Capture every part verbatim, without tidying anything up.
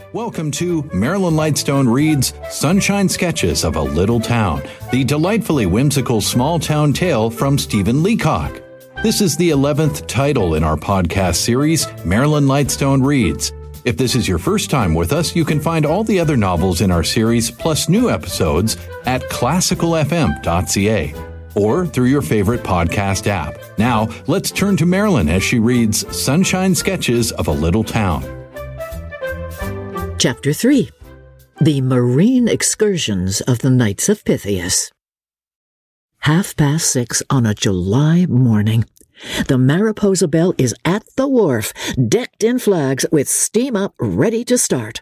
Welcome to Marilyn Lightstone Reads Sunshine Sketches of a Little Town, the delightfully whimsical small-town tale from Stephen Leacock. This is the eleventh title in our podcast series, Marilyn Lightstone Reads. If this is your first time with us, you can find all the other novels in our series, plus new episodes, at classical f m dot c a or through your favorite podcast app. Now, let's turn to Marilyn as she reads Sunshine Sketches of a Little Town. Chapter three. The Marine Excursions of the Knights of Pythias. Half past six on a July morning. The Mariposa Belle is at the wharf, decked in flags with steam up, ready to start.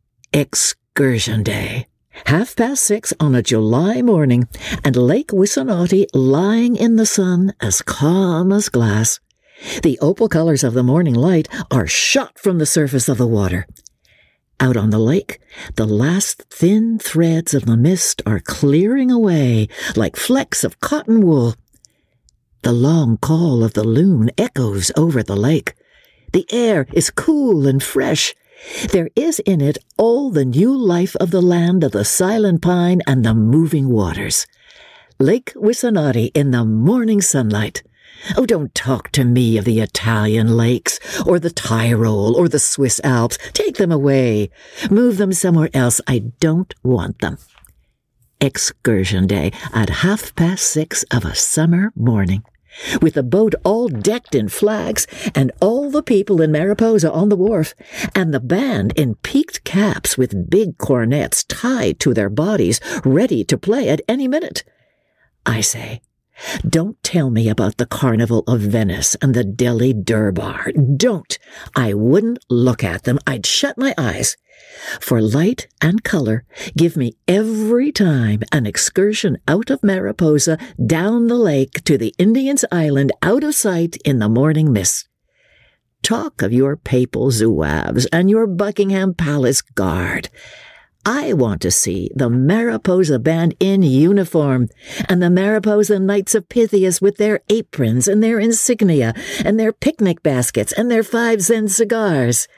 Excursion Day. Half past six on a July morning, and Lake Wissanotti lying in the sun as calm as glass. The opal colors of the morning light are shot from the surface of the water. Out on the lake, the last thin threads of the mist are clearing away like flecks of cotton wool. The long call of the loon echoes over the lake. The air is cool and fresh. There is in it all the new life of the land of the silent pine and the moving waters. Lake Wissanotti in the morning sunlight. Oh, don't talk to me of the Italian lakes, or the Tyrol, or the Swiss Alps. Take them away. Move them somewhere else. I don't want them. Excursion Day at half past six of a summer morning, with the boat all decked in flags, and all the people in Mariposa on the wharf, and the band in peaked caps with big cornets tied to their bodies, ready to play at any minute. I say, don't tell me about the Carnival of Venice and the Delhi Durbar. Don't. I wouldn't look at them. I'd shut my eyes. For light and color, give me every time an excursion out of Mariposa, down the lake to the Indian's Island, out of sight in the morning mist. Talk of your papal zouaves and your Buckingham Palace guard. I want to see the Mariposa Band in uniform, and the Mariposa Knights of Pythias with their aprons and their insignia and their picnic baskets and their five-cent cigars.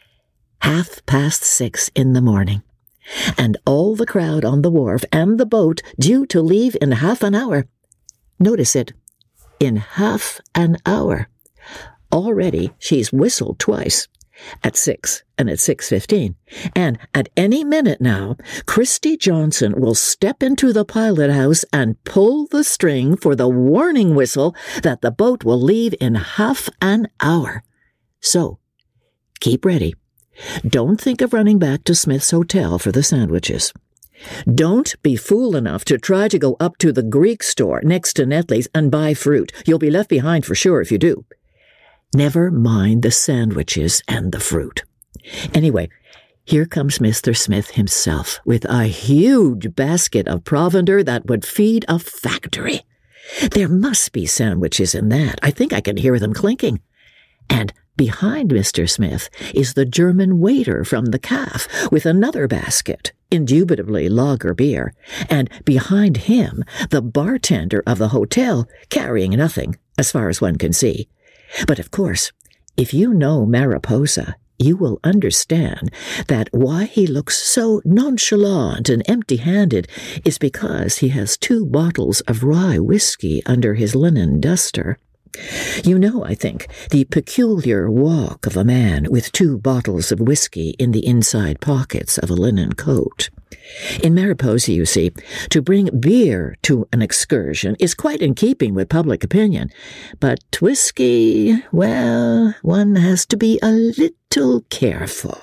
Half past six in the morning, and all the crowd on the wharf and the boat due to leave in half an hour. Notice it, in half an hour. Already she's whistled twice. At six and at six fifteen, and at any minute now, Christy Johnson will step into the pilot house and pull the string for the warning whistle that the boat will leave in half an hour. So, keep ready. Don't think of running back to Smith's Hotel for the sandwiches. Don't be fool enough to try to go up to the Greek store next to Netley's and buy fruit. You'll be left behind for sure if you do. Never mind the sandwiches and the fruit. Anyway, here comes Mister Smith himself with a huge basket of provender that would feed a factory. There must be sandwiches in that. I think I can hear them clinking. And behind Mister Smith is the German waiter from the Calf with another basket, indubitably lager beer, and behind him the bartender of the hotel carrying nothing, as far as one can see. But of course, if you know Mariposa, you will understand that why he looks so nonchalant and empty-handed is because he has two bottles of rye whiskey under his linen duster. You know, I think, the peculiar walk of a man with two bottles of whiskey in the inside pockets of a linen coat. In Mariposa, you see, to bring beer to an excursion is quite in keeping with public opinion. But whiskey, well, one has to be a little careful.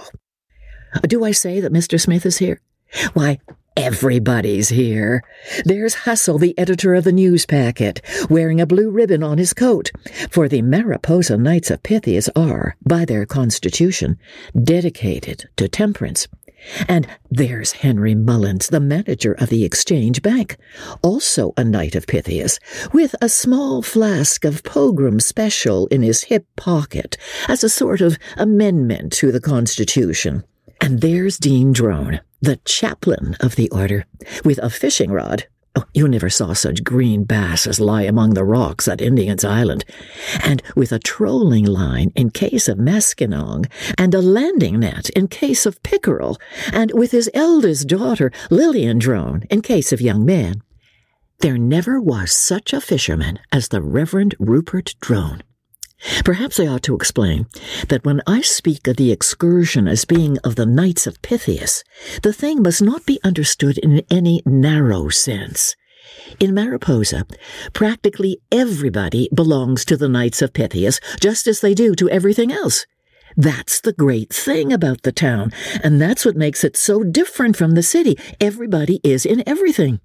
Do I say that Mister Smith is here? Why, everybody's here. There's Hustle, the editor of the news packet, wearing a blue ribbon on his coat, for the Mariposa Knights of Pythias are, by their constitution, dedicated to temperance. And there's Henry Mullins, the manager of the Exchange Bank, also a Knight of Pythias, with a small flask of Pilgrim Special in his hip pocket as a sort of amendment to the Constitution. And there's Dean Drone, the chaplain of the order, with a fishing rod, Oh, you never saw such green bass as lie among the rocks at Indian's Island, and with a trolling line in case of maskinong, and a landing net in case of pickerel, and with his eldest daughter Lillian Drone in case of young men. There never was such a fisherman as the Reverend Rupert Drone. Perhaps I ought to explain that when I speak of the excursion as being of the Knights of Pythias, the thing must not be understood in any narrow sense. In Mariposa, practically everybody belongs to the Knights of Pythias, just as they do to everything else. That's the great thing about the town, and that's what makes it so different from the city. Everybody is in everything.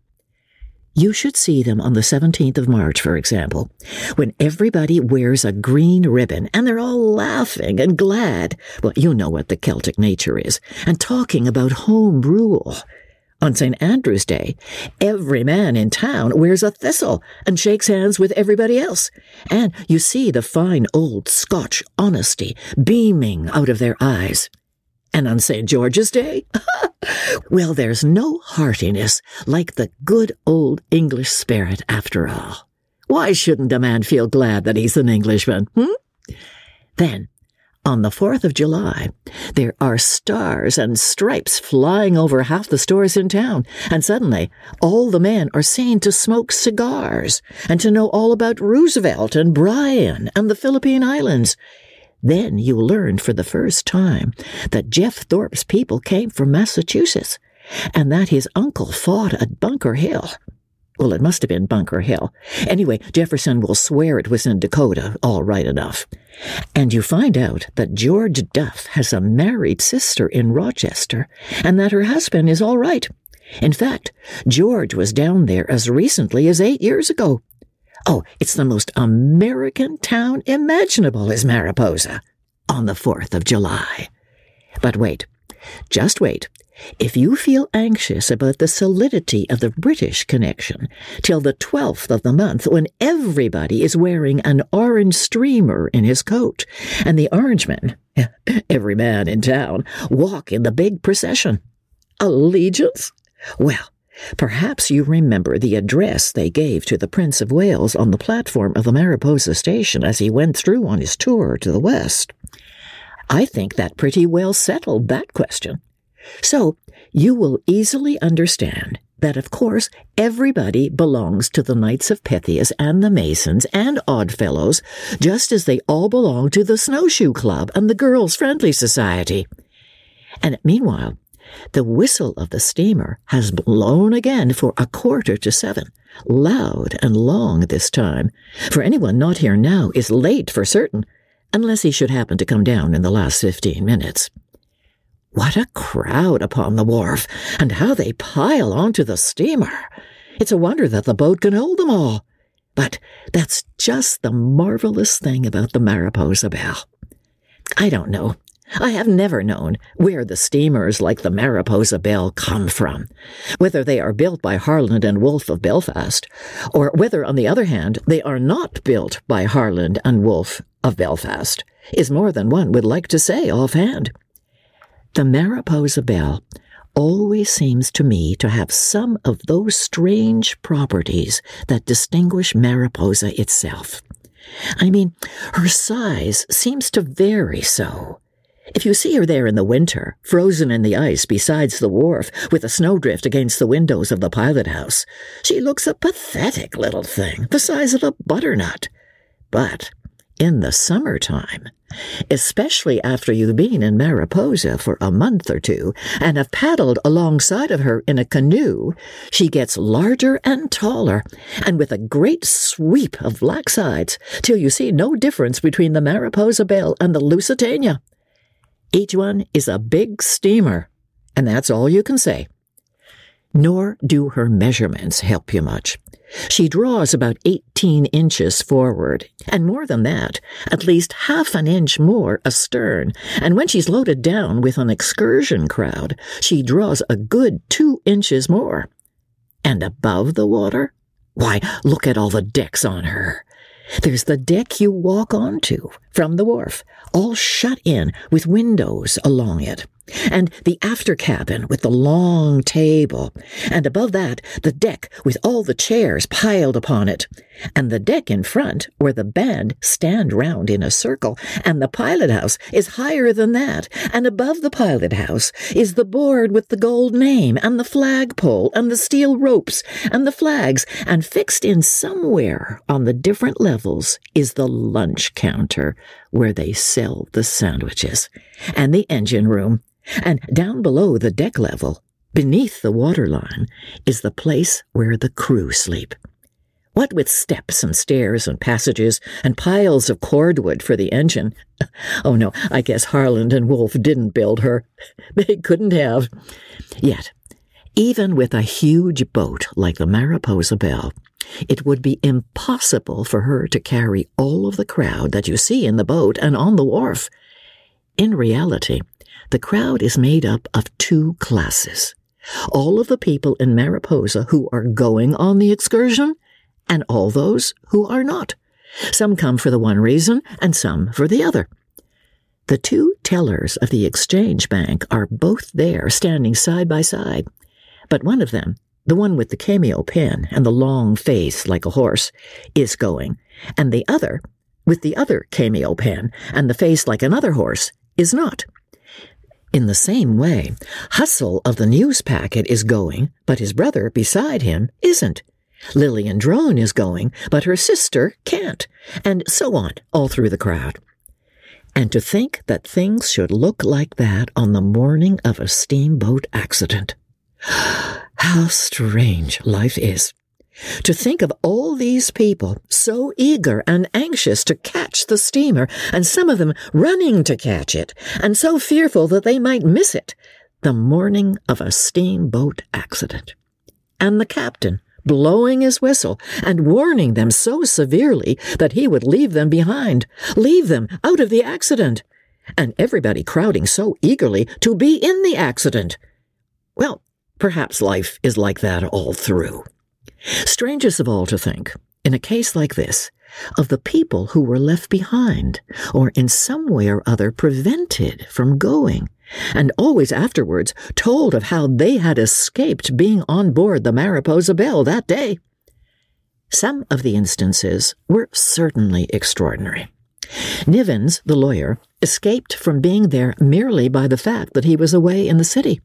You should see them on the seventeenth of March, for example, when everybody wears a green ribbon and they're all laughing and glad. Well, you know what the Celtic nature is, and talking about home rule. On Saint Andrew's Day, every man in town wears a thistle and shakes hands with everybody else, and you see the fine old Scotch honesty beaming out of their eyes. And on Saint George's Day, well, there's no heartiness like the good old English spirit after all. Why shouldn't a man feel glad that he's an Englishman, hmm? Then, on the fourth of July, there are stars and stripes flying over half the stores in town, and suddenly all the men are seen to smoke cigars and to know all about Roosevelt and Bryan and the Philippine Islands. Then you learned for the first time that Jeff Thorpe's people came from Massachusetts, and that his uncle fought at Bunker Hill. Well, it must have been Bunker Hill. Anyway, Jefferson will swear it was in Dakota, all right enough. And you find out that George Duff has a married sister in Rochester, and that her husband is all right. In fact, George was down there as recently as eight years ago. Oh, it's the most American town imaginable, is Mariposa, on the fourth of July. But wait, just wait. If you feel anxious about the solidity of the British connection till the twelfth of the month, when everybody is wearing an orange streamer in his coat, and the Orangemen, every man in town, walk in the big procession. Allegiance? Well, perhaps you remember the address they gave to the Prince of Wales on the platform of the Mariposa station as he went through on his tour to the west. I think that pretty well settled that question. So, you will easily understand that, of course, everybody belongs to the Knights of Pythias and the Masons and Oddfellows, just as they all belong to the Snowshoe Club and the Girls' Friendly Society. And meanwhile, the whistle of the steamer has blown again for a quarter to seven, loud and long this time, for anyone not here now is late for certain, unless he should happen to come down in the last fifteen minutes. What a crowd upon the wharf, and how they pile onto the steamer! It's a wonder that the boat can hold them all. But that's just the marvelous thing about the Mariposa Belle. I don't know. I have never known where the steamers like the Mariposa Belle come from, whether they are built by Harland and Wolff of Belfast, or whether, on the other hand, they are not built by Harland and Wolff of Belfast, is more than one would like to say offhand. The Mariposa Belle always seems to me to have some of those strange properties that distinguish Mariposa itself. I mean, her size seems to vary so. If you see her there in the winter, frozen in the ice beside the wharf, with a snowdrift against the windows of the pilot house, she looks a pathetic little thing, the size of a butternut. But in the summertime, especially after you've been in Mariposa for a month or two and have paddled alongside of her in a canoe, she gets larger and taller, and with a great sweep of black sides, till you see no difference between the Mariposa Belle and the Lusitania. Each one is a big steamer, and that's all you can say. Nor do her measurements help you much. She draws about eighteen inches forward, and more than that, at least half an inch more astern, and when she's loaded down with an excursion crowd, she draws a good two inches more. And above the water? Why, look at all the decks on her. There's the deck you walk onto from the wharf, all shut in with windows along it. and the after cabin with the long table, and above that the deck with all the chairs piled upon it, and the deck in front where the band stand round in a circle, and the pilot house is higher than that, and above the pilot house is the board with the gold name, and the flagpole, and the steel ropes, and the flags, and fixed in somewhere on the different levels is the lunch counter where they sell the sandwiches, and the engine room, and down below the deck level, beneath the waterline, is the place where the crew sleep. What with steps and stairs and passages and piles of cordwood for the engine. Oh no, I guess Harland and Wolff didn't build her. They couldn't have. Yet, even with a huge boat like the Mariposa Belle, it would be impossible for her to carry all of the crowd that you see in the boat and on the wharf. In reality, the crowd is made up of two classes. All of the people in Mariposa who are going on the excursion, and all those who are not. Some come for the one reason, and some for the other. The two tellers of the exchange bank are both there, standing side by side. But one of them, the one with the cameo pen and the long face like a horse, is going, and the other, with the other cameo pen and the face like another horse, is not. In the same way, Hustle of the news packet is going, but his brother beside him isn't. Lillian Drone is going, but her sister can't, and so on, all through the crowd. And to think that things should look like that on the morning of a steamboat accident. How strange life is. To think of all these people so eager and anxious to catch the steamer, and some of them running to catch it, and so fearful that they might miss it, the morning of a steamboat accident. And the captain blowing his whistle and warning them so severely that he would leave them behind, leave them out of the accident, and everybody crowding so eagerly to be in the accident. Well, perhaps life is like that all through. Strangest of all to think, in a case like this, of the people who were left behind, or in some way or other prevented from going, and always afterwards told of how they had escaped being on board the Mariposa Belle that day. Some of the instances were certainly extraordinary. Nivens, the lawyer, escaped from being there merely by the fact that he was away in the city.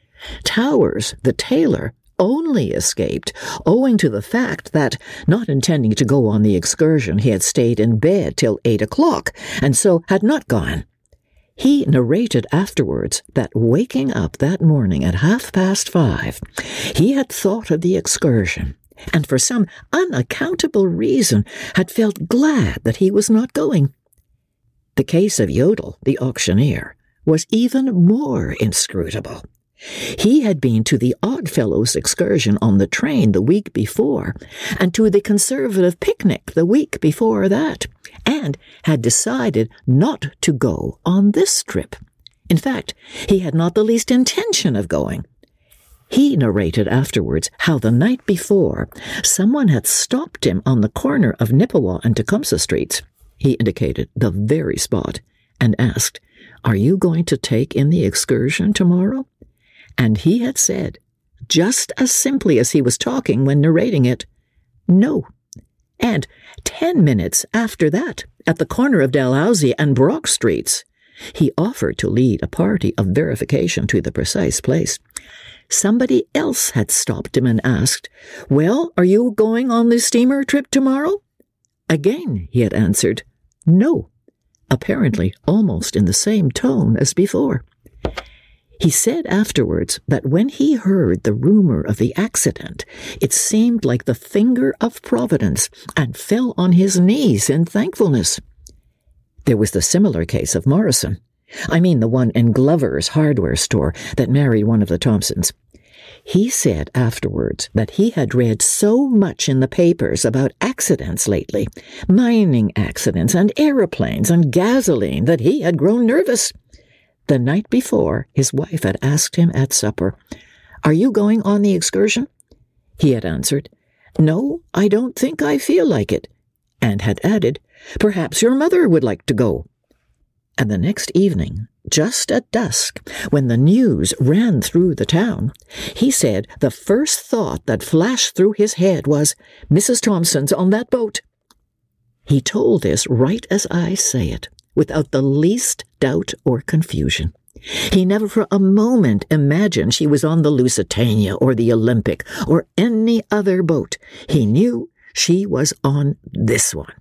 Towers, the tailor, only escaped owing to the fact that, not intending to go on the excursion, he had stayed in bed till eight o'clock, and so had not gone. He narrated afterwards that waking up that morning at half past five, he had thought of the excursion, and for some unaccountable reason had felt glad that he was not going. The case of Yodel, the auctioneer, was even more inscrutable. He had been to the Oddfellows excursion on the train the week before, and to the Conservative picnic the week before that, and had decided not to go on this trip. In fact, he had not the least intention of going. He narrated afterwards how the night before someone had stopped him on the corner of Nippewa and Tecumseh Streets. He indicated the very spot, and asked, "Are you going to take in the excursion tomorrow?" And he had said, just as simply as he was talking when narrating it, "No." And ten minutes after that, at the corner of Dalhousie and Brock Streets, he offered to lead a party of verification to the precise place. Somebody else had stopped him and asked, "Well, are you going on the steamer trip tomorrow?" Again he had answered, "No," apparently almost in the same tone as before. He said afterwards that when he heard the rumor of the accident, it seemed like the finger of Providence, and fell on his knees in thankfulness. There was the similar case of Morrison. I mean the one in Glover's hardware store that married one of the Thompsons. He said afterwards that he had read so much in the papers about accidents lately, mining accidents and aeroplanes and gasoline, that he had grown nervous. The night before, his wife had asked him at supper, "Are you going on the excursion?" He had answered, "No, I don't think I feel like it," and had added, "Perhaps your mother would like to go." And the next evening, just at dusk, when the news ran through the town, he said the first thought that flashed through his head was, Missus Thompson's on that boat. He told this right as I say it, without the least doubt or confusion. He never for a moment imagined she was on the Lusitania or the Olympic or any other boat. He knew she was on this one.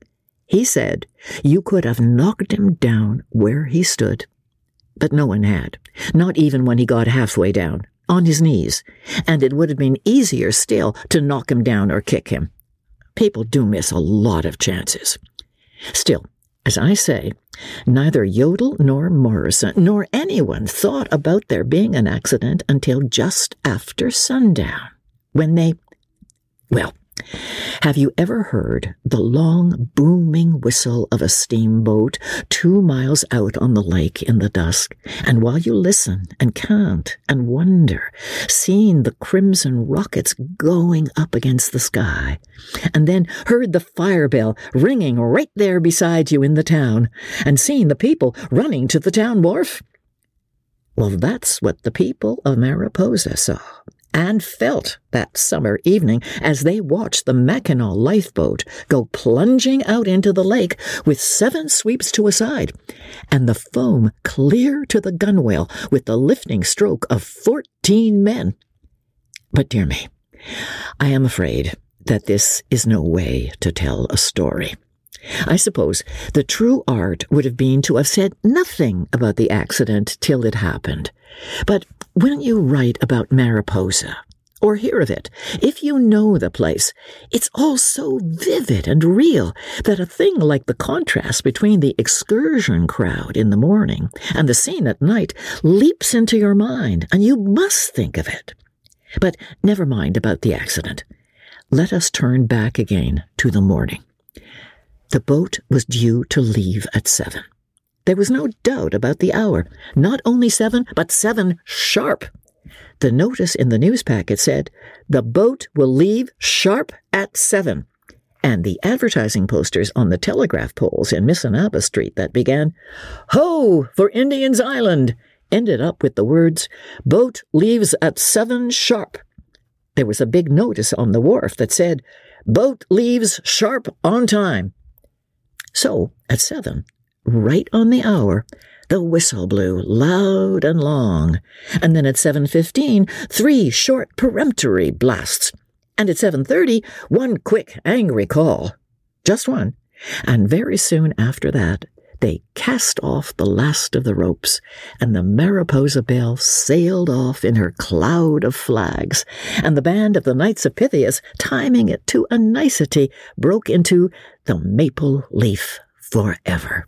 He said you could have knocked him down where he stood. But no one had, not even when he got halfway down, on his knees, and it would have been easier still to knock him down or kick him. People do miss a lot of chances. Still, as I say, neither Yodel nor Morrison nor anyone thought about there being an accident until just after sundown, when they, well, have you ever heard the long, booming whistle of a steamboat two miles out on the lake in the dusk, and while you listen and count and wonder, seeing the crimson rockets going up against the sky, and then heard the fire bell ringing right there beside you in the town, and seeing the people running to the town wharf? Well, that's what the people of Mariposa saw and felt that summer evening as they watched the Mackinac lifeboat go plunging out into the lake with seven sweeps to a side, and the foam clear to the gunwale with the lifting stroke of fourteen men. But dear me, I am afraid that this is no way to tell a story. I suppose the true art would have been to have said nothing about the accident till it happened. But when you write about Mariposa, or hear of it, if you know the place, it's all so vivid and real that a thing like the contrast between the excursion crowd in the morning and the scene at night leaps into your mind, and you must think of it. But never mind about the accident. Let us turn back again to the morning. The boat was due to leave at seven. There was no doubt about the hour. Not only seven, but seven sharp. The notice in the news packet said, "The boat will leave sharp at seven." And the advertising posters on the telegraph poles in Missinaba Street that began, "Ho, for Indian's Island," ended up with the words, "Boat leaves at seven sharp." There was a big notice on the wharf that said, "Boat leaves sharp on time." So, at seven, right on the hour, the whistle blew loud and long, and then at seven fifteen, three short peremptory blasts, and at seven thirty, one quick, angry call. Just one, and very soon after that, they cast off the last of the ropes, and the Mariposa Belle sailed off in her cloud of flags, and the band of the Knights of Pythias, timing it to a nicety, broke into the Maple Leaf Forever.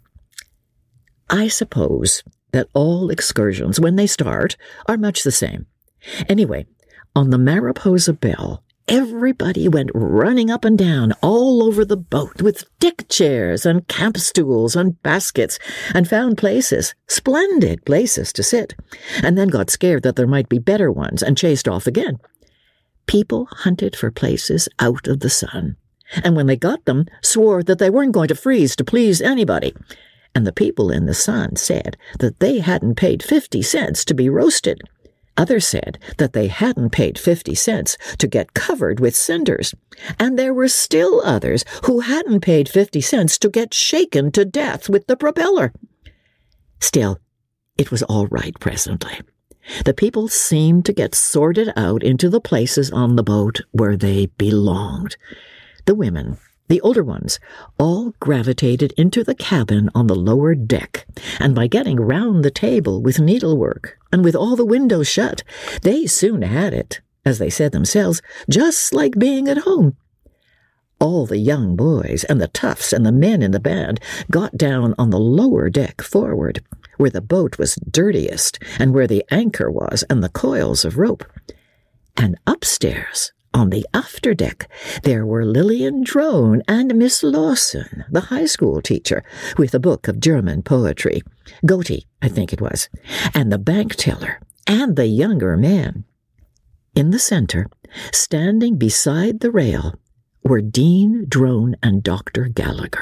I suppose that all excursions, when they start, are much the same. Anyway, on the Mariposa Belle, everybody went running up and down all over the boat with deck chairs and camp stools and baskets, and found places, splendid places to sit, and then got scared that there might be better ones and chased off again. People hunted for places out of the sun, and when they got them, swore that they weren't going to freeze to please anybody. And the people in the sun said that they hadn't paid fifty cents to be roasted. Others said that they hadn't paid fifty cents to get covered with cinders. And there were still others who hadn't paid fifty cents to get shaken to death with the propeller. Still, it was all right presently. The people seemed to get sorted out into the places on the boat where they belonged. The women, the older ones, all gravitated into the cabin on the lower deck, and by getting round the table with needlework and with all the windows shut, they soon had it, as they said themselves, just like being at home. All the young boys and the toughs and the men in the band got down on the lower deck forward, where the boat was dirtiest and where the anchor was and the coils of rope. And upstairs, on the after deck, there were Lillian Drone and Miss Lawson, the high school teacher, with a book of German poetry, Goethe, I think it was, and the bank teller, and the younger man. In the center, standing beside the rail, were Dean Drone and Doctor Gallagher,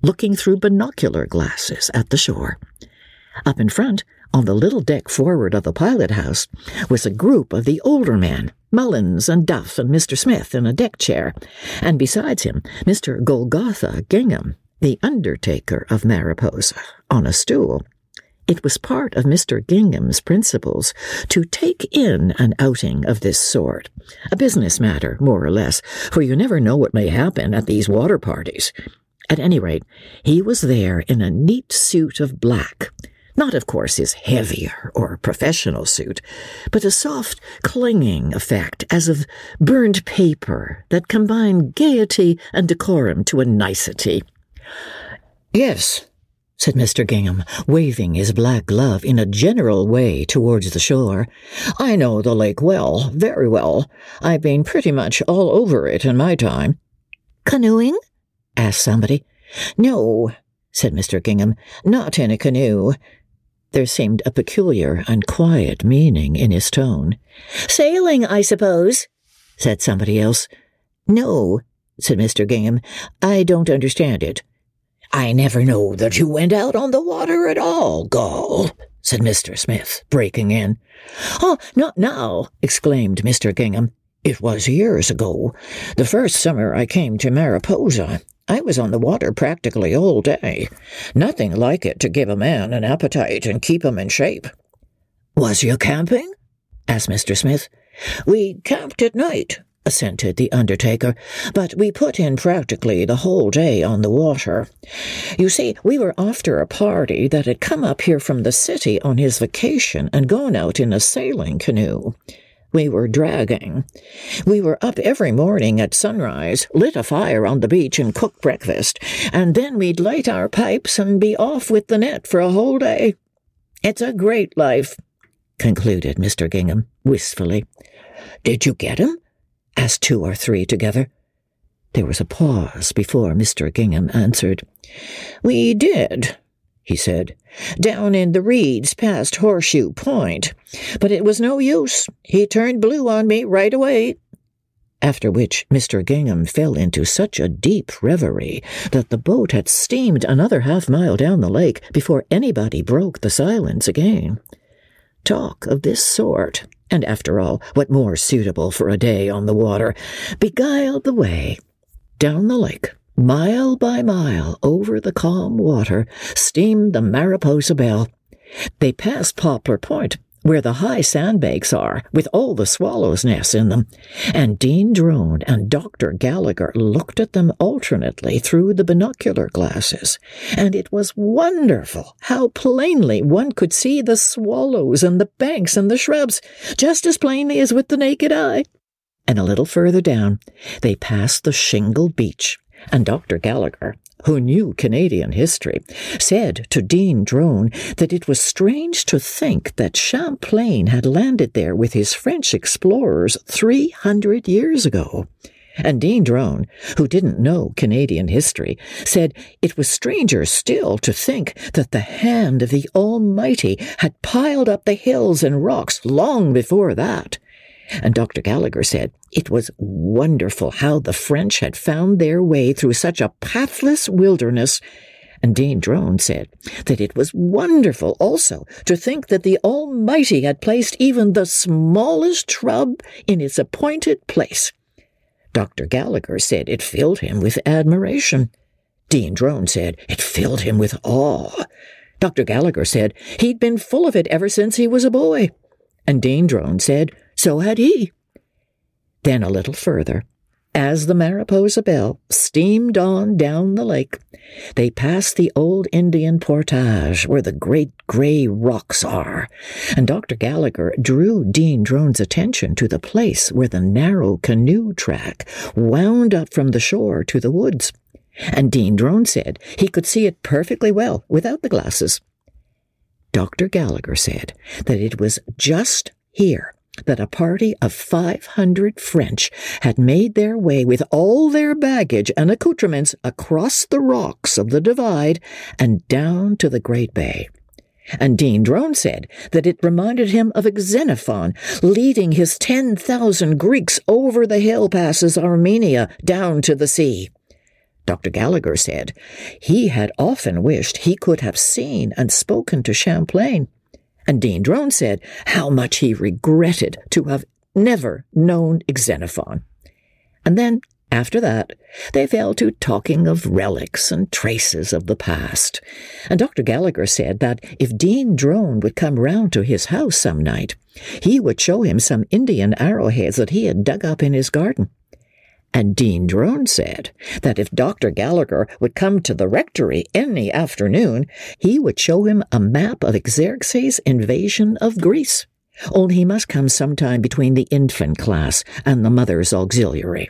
looking through binocular glasses at the shore. Up in front, on the little deck forward of the pilot house, was a group of the older men, Mullins and Duff and Mister Smith in a deck chair, and besides him, Mister Golgotha Gingham, the undertaker of Mariposa, on a stool. It was part of Mister Gingham's principles to take in an outing of this sort, a business matter, more or less, for you never know what may happen at these water parties. At any rate, he was there in a neat suit of black, not, of course, his heavier or professional suit, but a soft, clinging effect as of burned paper that combined gaiety and decorum to a nicety. "Yes," said Mister Gingham, waving his black glove in a general way towards the shore. "I know the lake well, very well. I've been pretty much all over it in my time." "Canoeing?" asked somebody. "No," said Mister Gingham, "not in a canoe." There seemed a peculiar and quiet meaning in his tone. "Sailing, I suppose," said somebody else. "No," said Mister Gingham, "I don't understand it." "I never know that you went out on the water at all, Gall," said Mister Smith, breaking in. "Oh, not now," exclaimed Mister Gingham. "It was years ago, the first summer I came to Mariposa. I was on the water practically all day. Nothing like it to give a man an appetite and keep him in shape." "Was you camping?" asked Mister Smith. "We camped at night," assented the undertaker, "but we put in practically the whole day on the water. You see, we were after a party that had come up here from the city on his vacation and gone out in a sailing canoe. We were dragging. We were up every morning at sunrise, lit a fire on the beach and cooked breakfast, and then we'd light our pipes and be off with the net for a whole day. It's a great life," concluded Mister Gingham wistfully. "Did you get him?" asked two or three together. There was a pause before Mister Gingham answered. "We did," he said, "down in the reeds past Horseshoe Point, but it was no use. He turned blue on me right away." After which Mister Gingham fell into such a deep reverie that the boat had steamed another half mile down the lake before anybody broke the silence again. Talk of this sort, and after all, what more suitable for a day on the water, beguiled the way. Down the lake, mile by mile over the calm water, steamed the Mariposa Belle. They passed Poplar Point, where the high sandbanks are, with all the swallows' nests in them, and Dean Drone and Doctor Gallagher looked at them alternately through the binocular glasses, and it was wonderful how plainly one could see the swallows and the banks and the shrubs, just as plainly as with the naked eye. And a little further down, they passed the shingled beach, and Doctor Gallagher, who knew Canadian history, said to Dean Drone that it was strange to think that Champlain had landed there with his French explorers three hundred years ago. And Dean Drone, who didn't know Canadian history, said it was stranger still to think that the hand of the Almighty had piled up the hills and rocks long before that. And Doctor Gallagher said it was wonderful how the French had found their way through such a pathless wilderness. And Dean Drone said that it was wonderful also to think that the Almighty had placed even the smallest shrub in its appointed place. Doctor Gallagher said it filled him with admiration. Dean Drone said it filled him with awe. Doctor Gallagher said he'd been full of it ever since he was a boy. And Dean Drone said so had he. Then a little further, as the Mariposa Belle steamed on down the lake, they passed the old Indian portage where the great grey rocks are, and Doctor Gallagher drew Dean Drone's attention to the place where the narrow canoe track wound up from the shore to the woods, and Dean Drone said he could see it perfectly well without the glasses. Doctor Gallagher said that it was just here that a party of five hundred French had made their way with all their baggage and accoutrements across the rocks of the divide and down to the Great Bay. And Dean Drone said that it reminded him of Xenophon leading his ten thousand Greeks over the hill passes Armenia down to the sea. Doctor Gallagher said he had often wished he could have seen and spoken to Champlain, and Dean Drone said how much he regretted to have never known Xenophon. And then, after that, they fell to talking of relics and traces of the past. And Doctor Gallagher said that if Dean Drone would come round to his house some night, he would show him some Indian arrowheads that he had dug up in his garden. And Dean Drone said that if Doctor Gallagher would come to the rectory any afternoon, he would show him a map of Xerxes' invasion of Greece. Only he must come sometime between the infant class and the mother's auxiliary.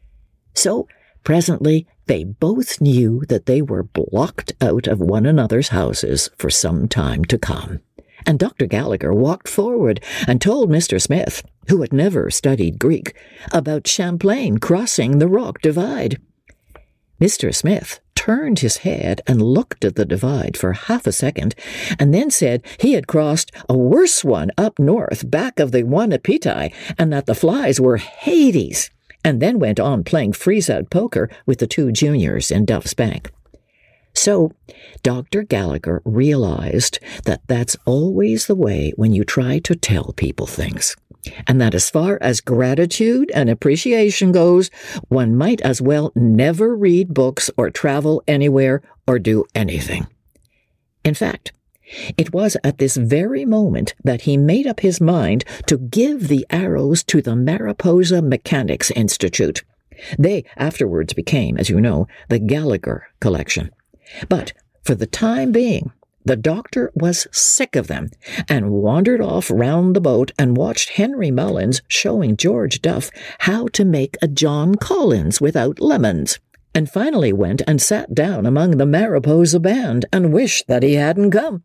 So, presently, they both knew that they were blocked out of one another's houses for some time to come. And Doctor Gallagher walked forward and told Mister Smith, who had never studied Greek, about Champlain crossing the rock divide. Mister Smith turned his head and looked at the divide for half a second, and then said he had crossed a worse one up north, back of the Wanapiti, and that the flies were Hades, and then went on playing freeze-out poker with the two juniors in Duff's Bank. So, Doctor Gallagher realized that that's always the way when you try to tell people things, and that as far as gratitude and appreciation goes, one might as well never read books or travel anywhere or do anything. In fact, it was at this very moment that he made up his mind to give the arrows to the Mariposa Mechanics Institute. They afterwards became, as you know, the Gallagher Collection. But for the time being, the doctor was sick of them and wandered off round the boat and watched Henry Mullins showing George Duff how to make a John Collins without lemons, and finally went and sat down among the Mariposa band and wished that he hadn't come.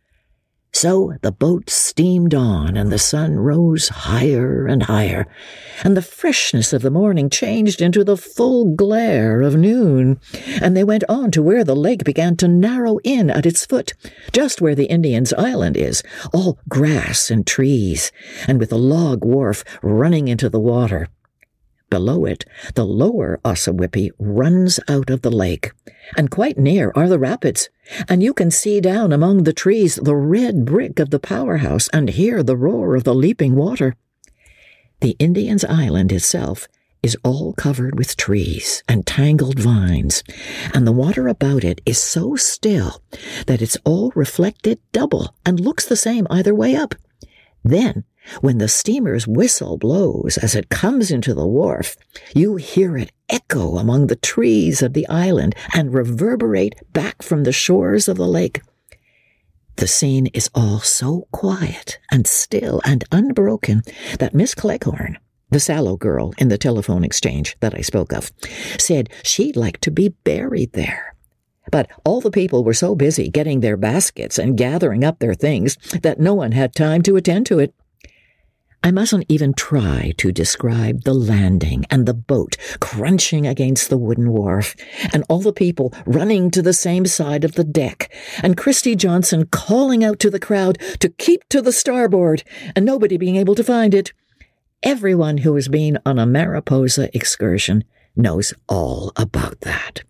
So the boat steamed on, and the sun rose higher and higher, and the freshness of the morning changed into the full glare of noon, and they went on to where the lake began to narrow in at its foot, just where the Indians' Island is, all grass and trees, and with a log wharf running into the water. Below it, the lower Ossawippi runs out of the lake, and quite near are the rapids, and you can see down among the trees the red brick of the powerhouse and hear the roar of the leaping water. The Indians' Island itself is all covered with trees and tangled vines, and the water about it is so still that it's all reflected double and looks the same either way up. Then, when the steamer's whistle blows as it comes into the wharf, you hear it echo among the trees of the island and reverberate back from the shores of the lake. The scene is all so quiet and still and unbroken that Miss Cleghorn, the sallow girl in the telephone exchange that I spoke of, said she'd like to be buried there. But all the people were so busy getting their baskets and gathering up their things that no one had time to attend to it. I mustn't even try to describe the landing and the boat crunching against the wooden wharf, and all the people running to the same side of the deck, and Christy Johnson calling out to the crowd to keep to the starboard, and nobody being able to find it. Everyone who has been on a Mariposa excursion knows all about that.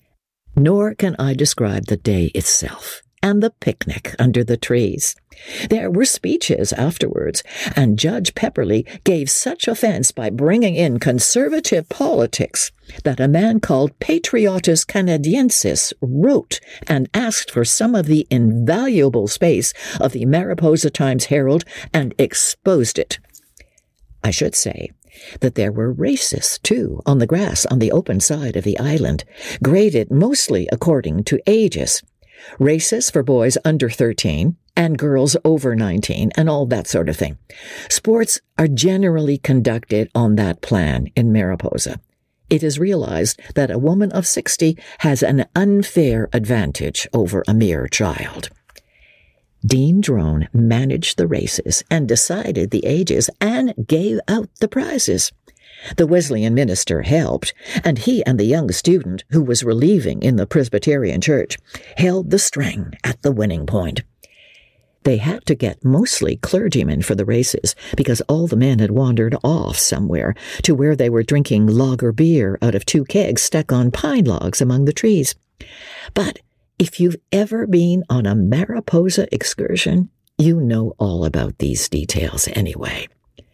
Nor can I describe the day itself and the picnic under the trees. There were speeches afterwards, and Judge Pepperly gave such offense by bringing in conservative politics that a man called Patriotus Canadiensis wrote and asked for some of the invaluable space of the Mariposa Times-Herald and exposed it. I should say that there were races, too, on the grass on the open side of the island, graded mostly according to ages. Races for boys under thirteen and girls over nineteen and all that sort of thing. Sports are generally conducted on that plan in Mariposa. It is realized that a woman of sixty has an unfair advantage over a mere child. Dean Drone managed the races and decided the ages and gave out the prizes. The Wesleyan minister helped, and he and the young student, who was relieving in the Presbyterian church, held the string at the winning point. They had to get mostly clergymen for the races because all the men had wandered off somewhere to where they were drinking lager beer out of two kegs stuck on pine logs among the trees. But if you've ever been on a Mariposa excursion, you know all about these details anyway.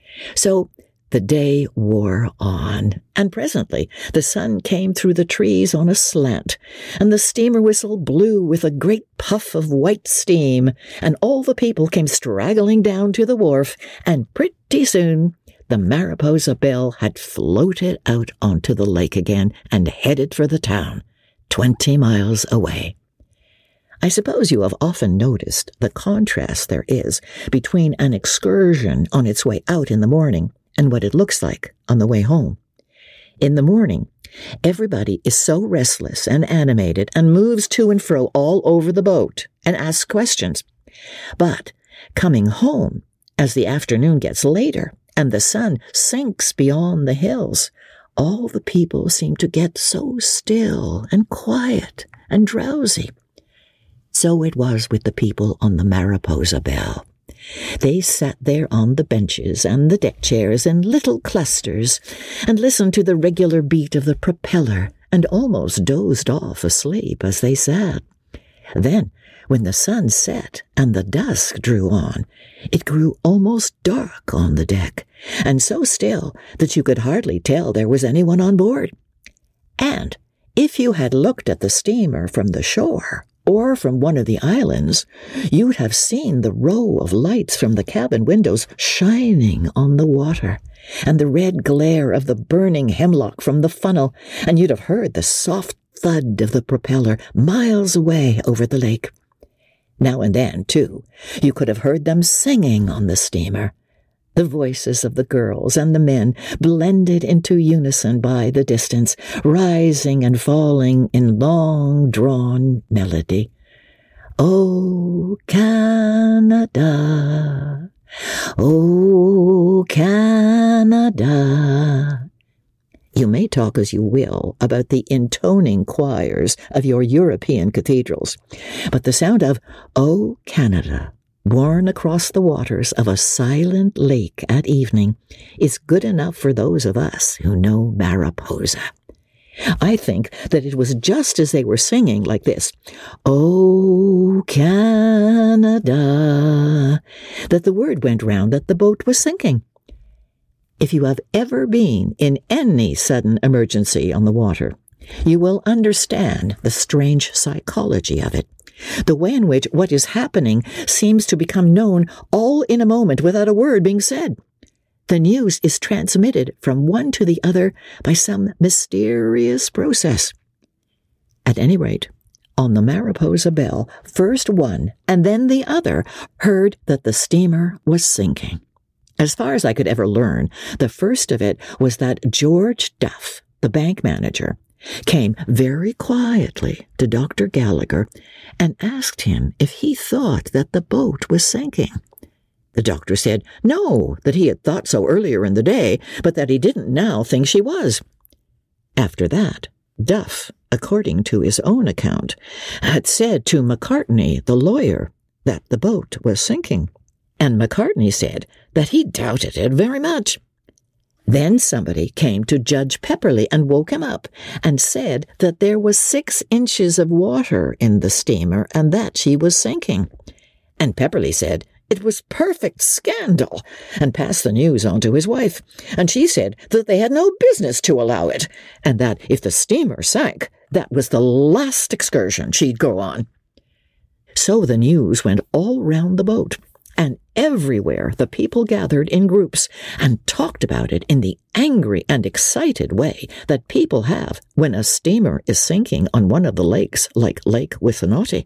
So the day wore on, and presently the sun came through the trees on a slant, and the steamer whistle blew with a great puff of white steam, and all the people came straggling down to the wharf, and pretty soon the Mariposa Belle had floated out onto the lake again and headed for the town, twenty miles away. I suppose you have often noticed the contrast there is between an excursion on its way out in the morning and what it looks like on the way home. In the morning, everybody is so restless and animated and moves to and fro all over the boat and asks questions. But coming home, as the afternoon gets later and the sun sinks beyond the hills, all the people seem to get so still and quiet and drowsy. So it was with the people on the Mariposa Belle. They sat there on the benches and the deck chairs in little clusters and listened to the regular beat of the propeller and almost dozed off asleep as they sat. Then, when the sun set and the dusk drew on, it grew almost dark on the deck, and so still that you could hardly tell there was anyone on board. And if you had looked at the steamer from the shore, or from one of the islands, you'd have seen the row of lights from the cabin windows shining on the water, and the red glare of the burning hemlock from the funnel, and you'd have heard the soft thud of the propeller miles away over the lake. Now and then, too, you could have heard them singing on the steamer. The voices of the girls and the men blended into unison by the distance, rising and falling in long-drawn melody. Oh, Canada, oh, Canada. You may talk as you will about the intoning choirs of your European cathedrals, but the sound of "Oh, Canada," borne across the waters of a silent lake at evening, is good enough for those of us who know Mariposa. I think that it was just as they were singing like this, "Oh, Canada," that the word went round that the boat was sinking. If you have ever been in any sudden emergency on the water, you will understand the strange psychology of it. The way in which what is happening seems to become known all in a moment without a word being said. The news is transmitted from one to the other by some mysterious process. At any rate, on the Mariposa Belle, first one and then the other heard that the steamer was sinking. As far as I could ever learn, the first of it was that George Duff, the bank manager, came very quietly to Doctor Gallagher and asked him if he thought that the boat was sinking. The doctor said no, that he had thought so earlier in the day, but that he didn't now think she was. After that, Duff, according to his own account, had said to Macartney, the lawyer, that the boat was sinking, and Macartney said that he doubted it very much. Then somebody came to Judge Pepperley and woke him up and said that there was six inches of water in the steamer and that she was sinking. And Pepperley said it was perfect scandal and passed the news on to his wife. And she said that they had no business to allow it and that if the steamer sank, that was the last excursion she'd go on. So the news went all round the boat. And everywhere the people gathered in groups and talked about it in the angry and excited way that people have when a steamer is sinking on one of the lakes like Lake Wissanotti.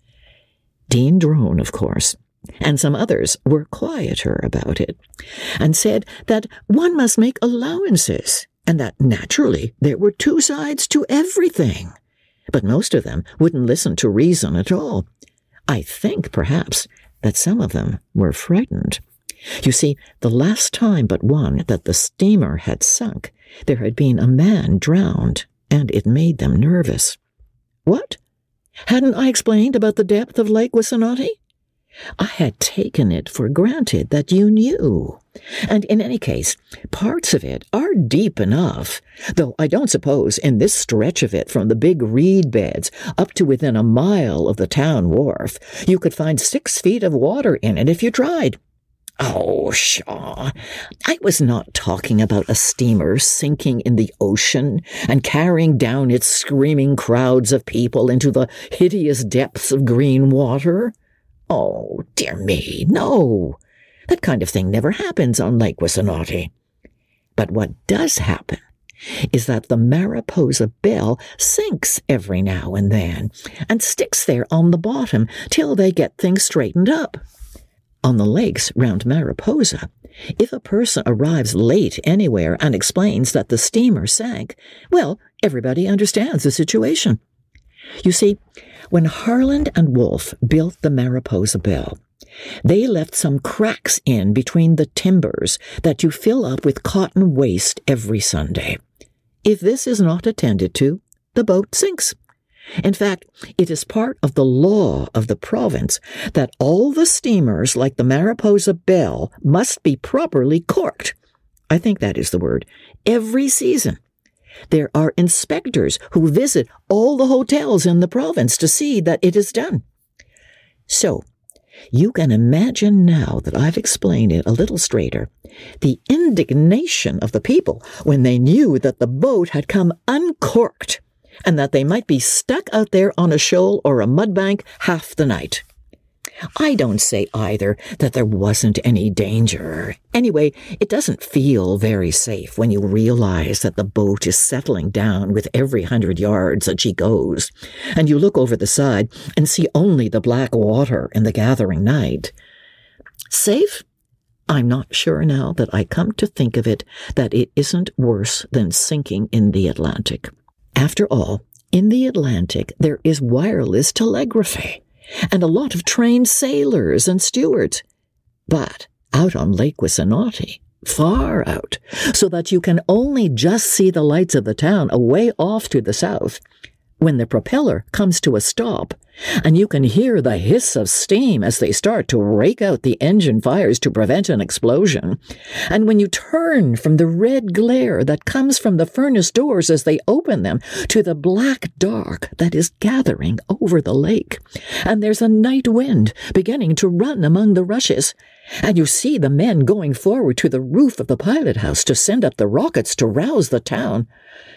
Dean Drone, of course, and some others were quieter about it and said that one must make allowances and that naturally there were two sides to everything. But most of them wouldn't listen to reason at all. I think, perhaps, that some of them were frightened. You see, the last time but one that the steamer had sunk, there had been a man drowned, and it made them nervous. What? Hadn't I explained about the depth of Lake Wissanotti? I had taken it for granted that you knew. And in any case, parts of it are deep enough, though I don't suppose in this stretch of it from the big reed beds up to within a mile of the town wharf, you could find six feet of water in it if you tried. Oh, pshaw. I was not talking about a steamer sinking in the ocean and carrying down its screaming crowds of people into the hideous depths of green water. Oh, dear me, no. That kind of thing never happens on Lake Wissanotti. But what does happen is that the Mariposa Belle sinks every now and then and sticks there on the bottom till they get things straightened up. On the lakes round Mariposa, if a person arrives late anywhere and explains that the steamer sank, well, everybody understands the situation. You see, when Harland and Wolff built the Mariposa Belle, they left some cracks in between the timbers that you fill up with cotton waste every Sunday. If this is not attended to, the boat sinks. In fact, it is part of the law of the province that all the steamers like the Mariposa Belle must be properly corked. I think that is the word. Every season. There are inspectors who visit all the hotels in the province to see that it is done. So, you can imagine now that I've explained it a little straighter, the indignation of the people when they knew that the boat had come uncorked and that they might be stuck out there on a shoal or a mudbank half the night. I don't say either that there wasn't any danger. Anyway, it doesn't feel very safe when you realize that the boat is settling down with every hundred yards that she goes, and you look over the side and see only the black water in the gathering night. Safe? I'm not sure now that I come to think of it that it isn't worse than sinking in the Atlantic. After all, in the Atlantic there is wireless telegraphy and a lot of trained sailors and stewards. But out on Lake Wissanotti, far out, so that you can only just see the lights of the town away off to the south, when the propeller comes to a stop, and you can hear the hiss of steam as they start to rake out the engine fires to prevent an explosion, and when you turn from the red glare that comes from the furnace doors as they open them to the black dark that is gathering over the lake, and there's a night wind beginning to run among the rushes, and you see the men going forward to the roof of the pilot house to send up the rockets to rouse the town.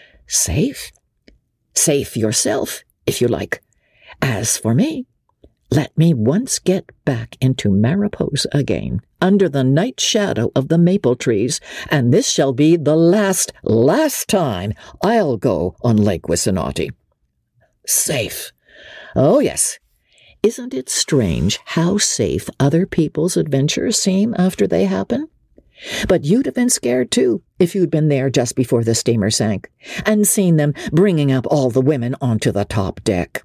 Safe? Safe yourself, if you like. As for me, let me once get back into Mariposa again, under the night shadow of the maple trees, and this shall be the last, last time I'll go on Lake Wissanotti. Safe. Oh, yes. Isn't it strange how safe other people's adventures seem after they happen? But you'd have been scared, too, if you'd been there just before the steamer sank, and seen them bringing up all the women onto the top deck.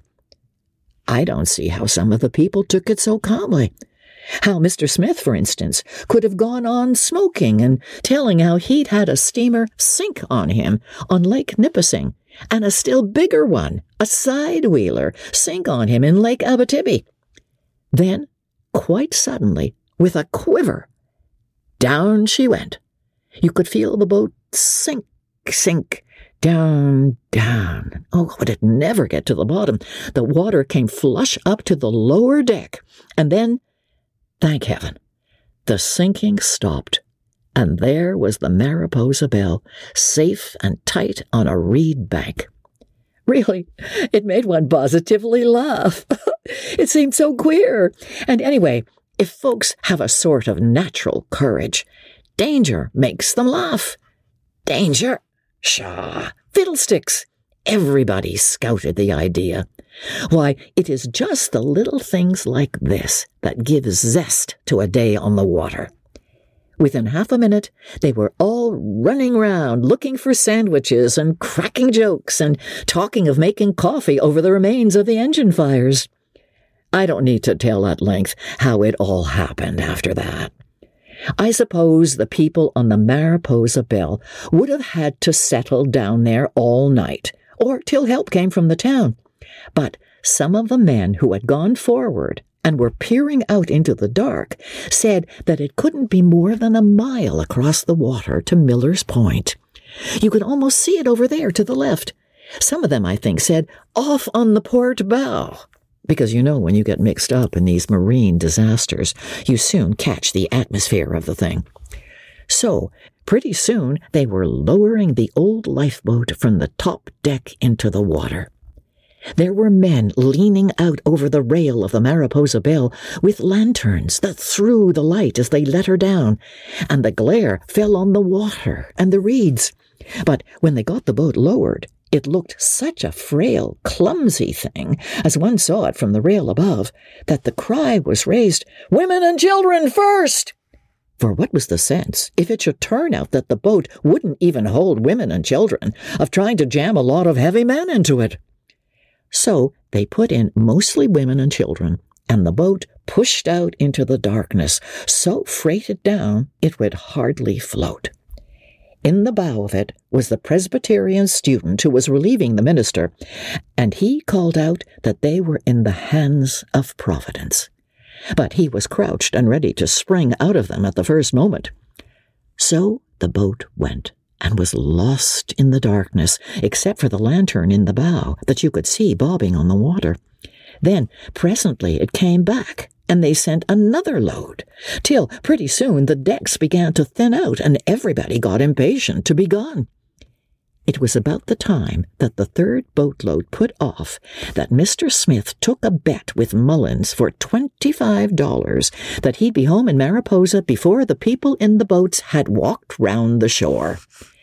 I don't see how some of the people took it so calmly. How Mister Smith, for instance, could have gone on smoking and telling how he'd had a steamer sink on him on Lake Nipissing, and a still bigger one, a side-wheeler, sink on him in Lake Abitibi. Then, quite suddenly, with a quiver, down she went. You could feel the boat sink, sink, down, down. Oh, would it never get to the bottom? The water came flush up to the lower deck, and then, thank heaven, the sinking stopped, and there was the Mariposa Belle, safe and tight on a reed bank. Really, it made one positively laugh. It seemed so queer. And anyway, if folks have a sort of natural courage, danger makes them laugh. Danger? Pshaw, fiddlesticks. Everybody scouted the idea. Why, it is just the little things like this that give zest to a day on the water. Within half a minute, they were all running round looking for sandwiches and cracking jokes and talking of making coffee over the remains of the engine fires. I don't need to tell at length how it all happened after that. I suppose the people on the Mariposa Belle would have had to settle down there all night, or till help came from the town. But some of the men who had gone forward and were peering out into the dark, said that it couldn't be more than a mile across the water to Miller's Point. You could almost see it over there to the left. Some of them, I think, said, off on the port bow. Because you know when you get mixed up in these marine disasters, you soon catch the atmosphere of the thing. So, pretty soon, they were lowering the old lifeboat from the top deck into the water. There were men leaning out over the rail of the Mariposa Belle with lanterns that threw the light as they let her down, and the glare fell on the water and the reeds. But when they got the boat lowered, it looked such a frail, clumsy thing, as one saw it from the rail above, that the cry was raised, "Women and children first!" For what was the sense, if it should turn out that the boat wouldn't even hold women and children, of trying to jam a lot of heavy men into it? So they put in mostly women and children, and the boat pushed out into the darkness, so freighted down it would hardly float. In the bow of it was the Presbyterian student who was relieving the minister, and he called out that they were in the hands of Providence. But he was crouched and ready to spring out of them at the first moment. So the boat went, and was lost in the darkness, except for the lantern in the bow that you could see bobbing on the water. Then, presently, it came back, and they sent another load, till pretty soon the decks began to thin out, and everybody got impatient to be gone. It was about the time that the third boatload put off that Mister Smith took a bet with Mullins for twenty-five dollars that he'd be home in Mariposa before the people in the boats had walked round the shore.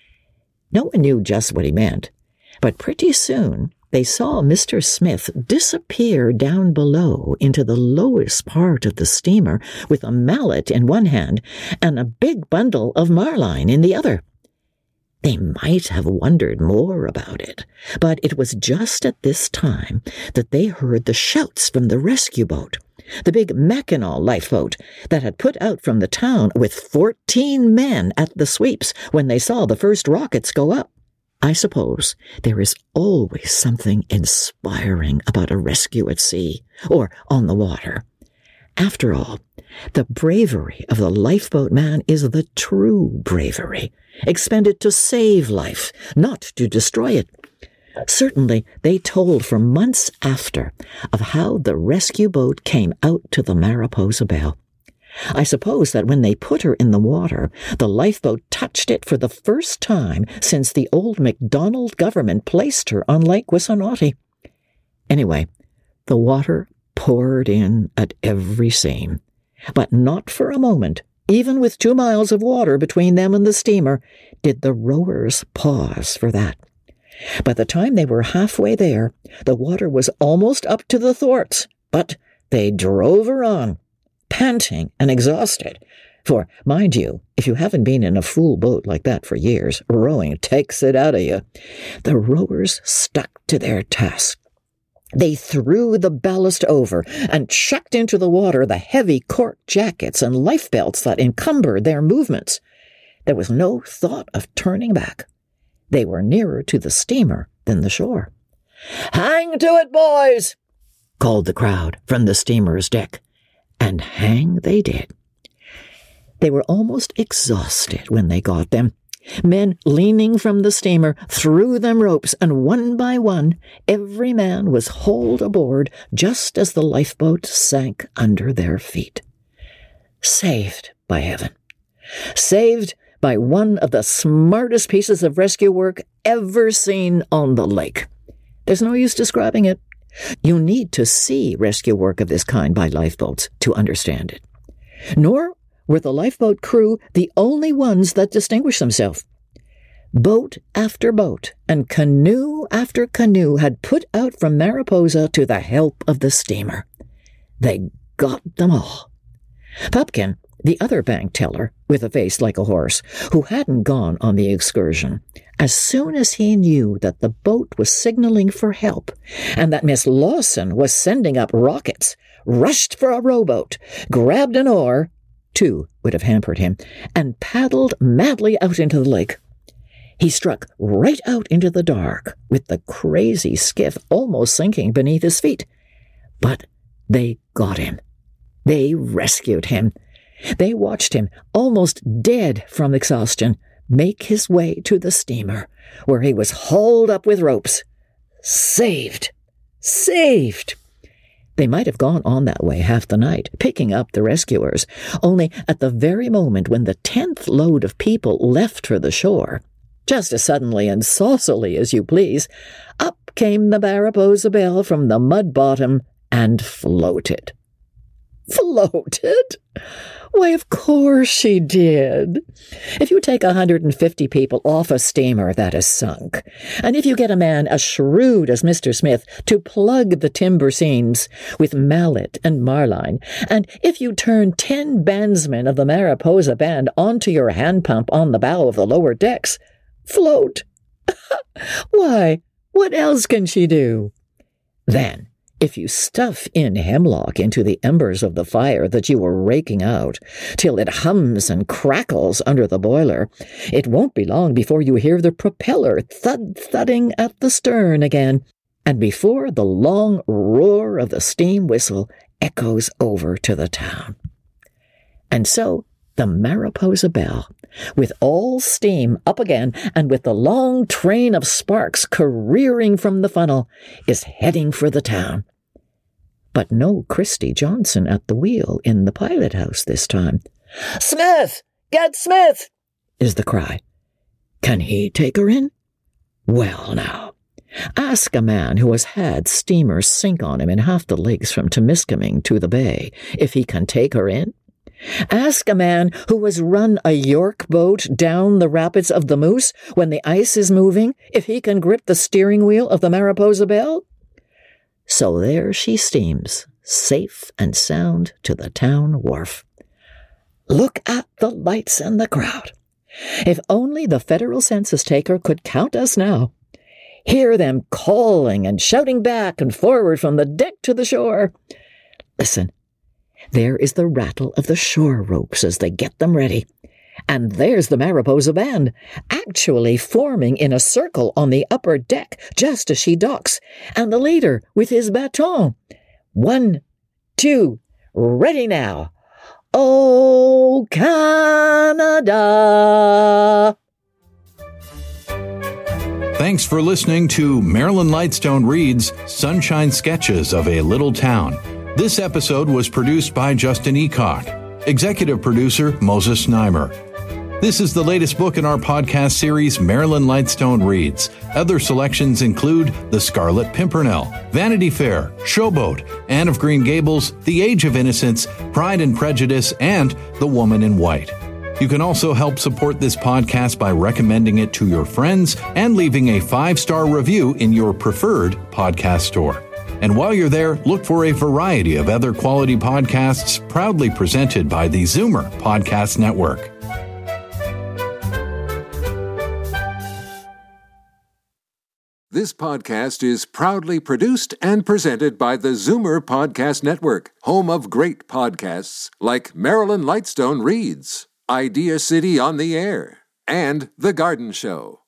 No one knew just what he meant, but pretty soon they saw Mister Smith disappear down below into the lowest part of the steamer with a mallet in one hand and a big bundle of marline in the other. They might have wondered more about it, but it was just at this time that they heard the shouts from the rescue boat, the big Mackinaw lifeboat that had put out from the town with fourteen men at the sweeps when they saw the first rockets go up. I suppose there is always something inspiring about a rescue at sea or on the water. After all, the bravery of the lifeboat man is the true bravery, expended to save life, not to destroy it. Certainly, they told for months after of how the rescue boat came out to the Mariposa Belle. I suppose that when they put her in the water, the lifeboat touched it for the first time since the old MacDonald government placed her on Lake Wissanotti. Anyway, the water poured in at every seam, but not for a moment, even with two miles of water between them and the steamer, did the rowers pause for that. By the time they were halfway there, the water was almost up to the thwarts, but they drove her on, panting and exhausted. For, mind you, if you haven't been in a full boat like that for years, rowing takes it out of you. The rowers stuck to their task. They threw the ballast over and chucked into the water the heavy cork jackets and life belts that encumbered their movements. There was no thought of turning back. They were nearer to the steamer than the shore. "Hang to it, boys!" called the crowd from the steamer's deck. And hang they did. They were almost exhausted when they got them. Men leaning from the steamer threw them ropes, and one by one, every man was hauled aboard just as the lifeboat sank under their feet. Saved by heaven. Saved by one of the smartest pieces of rescue work ever seen on the lake. There's no use describing it. You need to see rescue work of this kind by lifeboats to understand it. Nor were the lifeboat crew the only ones that distinguished themselves. Boat after boat and canoe after canoe had put out from Mariposa to the help of the steamer. They got them all. Pupkin, the other bank teller, with a face like a horse, who hadn't gone on the excursion, as soon as he knew that the boat was signaling for help and that Miss Lawson was sending up rockets, rushed for a rowboat, grabbed an oar, two would have hampered him, and paddled madly out into the lake. He struck right out into the dark, with the crazy skiff almost sinking beneath his feet. But they got him, They rescued him. They watched him, almost dead from exhaustion, make his way to the steamer, where he was hauled up with ropes. Saved! Saved! They might have gone on that way half the night, picking up the rescuers, only at the very moment when the tenth load of people left for the shore, just as suddenly and saucily as you please, up came the Mariposa Belle from the mud bottom and floated. Floated? Why, of course she did. If you take one hundred fifty people off a steamer that is sunk, and if you get a man as shrewd as Mister Smith to plug the timber seams with mallet and marline, and if you turn ten bandsmen of the Mariposa Band onto your hand pump on the bow of the lower decks, float. Why, what else can she do? Then, if you stuff in hemlock into the embers of the fire that you were raking out, till it hums and crackles under the boiler, it won't be long before you hear the propeller thud-thudding at the stern again, and before the long roar of the steam whistle echoes over to the town. And so the Mariposa Belle, with all steam up again and with the long train of sparks careering from the funnel, is heading for the town. But no Christy Johnson at the wheel in the pilot house this time. "Smith! Get Smith!" is the cry. Can he take her in? Well, now, ask a man who has had steamers sink on him in half the leagues from Temiskaming to the bay if he can take her in. Ask a man who has run a York boat down the rapids of the Moose when the ice is moving if he can grip the steering wheel of the Mariposa Belle. So there she steams, safe and sound, to the town wharf. Look at the lights and the crowd. If only the federal census taker could count us now. Hear them calling and shouting back and forward from the deck to the shore. Listen, there is the rattle of the shore ropes as they get them ready. And there's the Mariposa Band, actually forming in a circle on the upper deck just as she docks, and the leader with his baton. One, two, ready now. Oh, Canada! Thanks for listening to Marilyn Lightstone Reads Sunshine Sketches of a Little Town. This episode was produced by Justin Eacock. Executive producer Moses Znaimer. This is the latest book in our podcast series, Marilyn Lightstone Reads. Other selections include The Scarlet Pimpernel, Vanity Fair, Showboat, Anne of Green Gables, The Age of Innocence, Pride and Prejudice, and The Woman in White. You can also help support this podcast by recommending it to your friends and leaving a five-star review in your preferred podcast store. And while you're there, look for a variety of other quality podcasts proudly presented by the Zoomer Podcast Network. This podcast is proudly produced and presented by the Zoomer Podcast Network, home of great podcasts like Marilyn Lightstone Reads, Idea City on the Air, and The Garden Show.